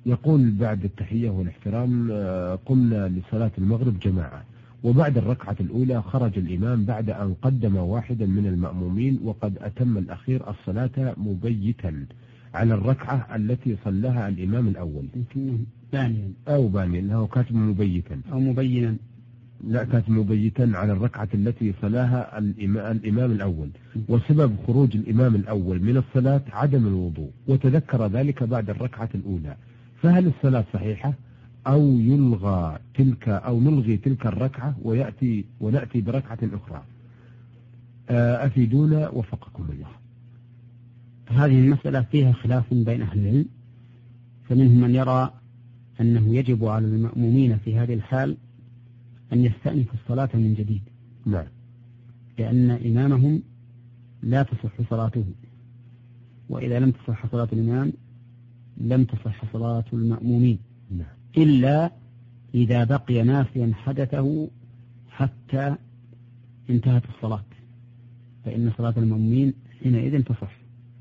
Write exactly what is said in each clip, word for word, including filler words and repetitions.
يقول بعد التحية والاحترام قمنا لصلاة المغرب جماعة، وبعد الركعة الأولى خرج الإمام بعد أن قدم واحدا من المأمومين وقد أتم الأخير الصلاة مبيتا على الركعة التي صلىها الإمام الأول. بانيا أو بانيا، أنه كاتب مبيتا أو مبينا، لا كاتب مبيتا على الركعة التي صلاها الإمام الأول، وسبب خروج الإمام الأول من الصلاة عدم الوضوء، وتذكر ذلك بعد الركعة الأولى، فهل الصلاة صحيحة أو يلغى تلك أو نلغي تلك الركعة ويأتي ونأتي بركعة أخرى؟ أفيدونا وفقكم الله. هذه المسألة فيها خلاف بين أهل العلم، فمنهم من يرى أنه يجب على المأمومين في هذه الحال أن يستأنفوا الصلاة من جديد. نعم. لأن إمامهم لا تصح صلاته، وإذا لم تصح صلاة الإمام لم تصح صلاة المأمومين. نعم. إلا إذا بقي ناسيا حدثه حتى انتهت الصلاة، فإن صلاة المأمومين حينئذ تصح.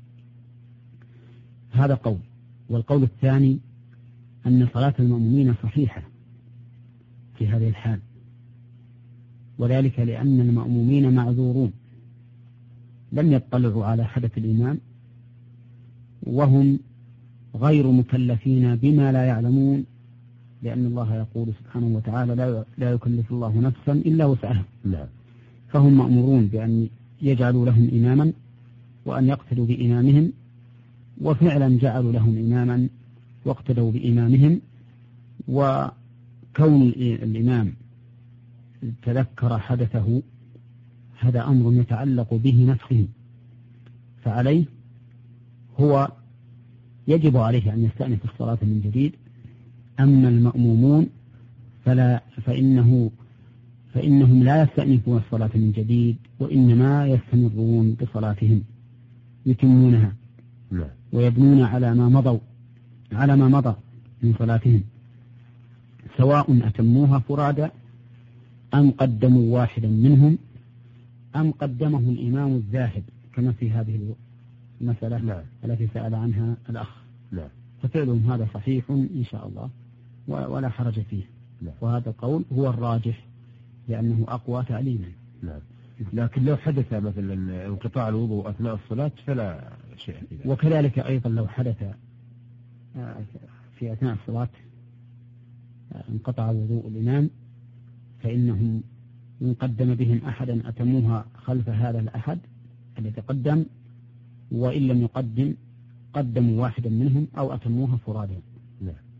هذا قول. والقول الثاني أن صلاة المأمومين صحيحة في هذه الحال، وذلك لأن المأمومين معذورون، لم يطلعوا على حدث الإمام، وهم غير مكلفين بما لا يعلمون، لأن الله يقول سبحانه وتعالى لا يكلف الله نفسا إلا وسعها. نعم. فهم مأمورون بأن يجعلوا لهم إماما وأن يقتدوا بإمامهم، وفعلا جعلوا لهم إماما واقتدوا بإمامهم. وكون الإمام تذكر حدثه هذا أمر يتعلق به نفسه، فعليه هو يجب عليه أن يستأنف الصلاة من جديد. أما المأمومون فلا فإنه فإنهم لا يستأنفون الصلاة من جديد، وإنما يستمرون بصلاتهم يتمونها ويبنون على ما مضوا على ما مضى من صلاتهم، سواء أتموها فرادى أم قدموا واحدا منهم أم قدمه الإمام الذاهب، كما في هذه المسألة لا. التي سأل عنها الأخ. لا. ففعلهم هذا صحيح إن شاء الله ولا حرج فيه. لا. وهذا القول هو الراجح لأنه أقوى تعليما. لا. لكن لو حدث مثلا انقطاع الوضوء أثناء الصلاة فلا شيء فيه. وكذلك أيضا لو حدث في أثناء الصلاة انقطع وضوء الإمام، فإنهم إن قدم بهم أحدا أتموها خلف هذا الأحد الذي قدم، وإن لم يقدم قدموا واحدا منهم أو أتموها فرادى. نعم.